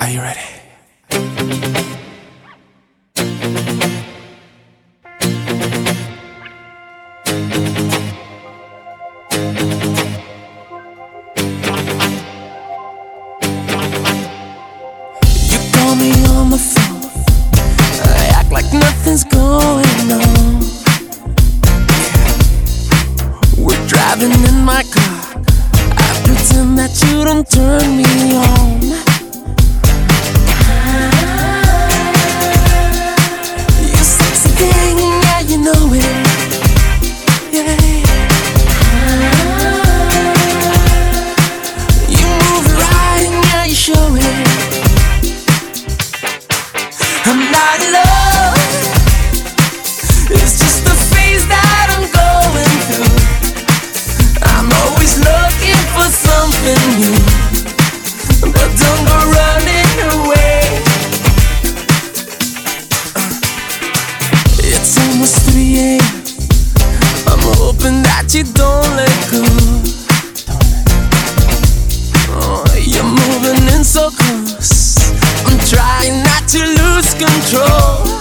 Are you ready? You call me on the phone, I act like nothing's going on. We're driving in my car, I pretend that you don't turn me on. You sexy thing, yeah, you know it. Yeah. You move it right, yeah, you show it. I'm not in love, it's just the phase that I'm going through. I'm always looking for something new, but don't go running away. It's almost 3 a.m. I'm hoping that you don't let go. Oh, you're moving in so close, I'm trying not to lose control.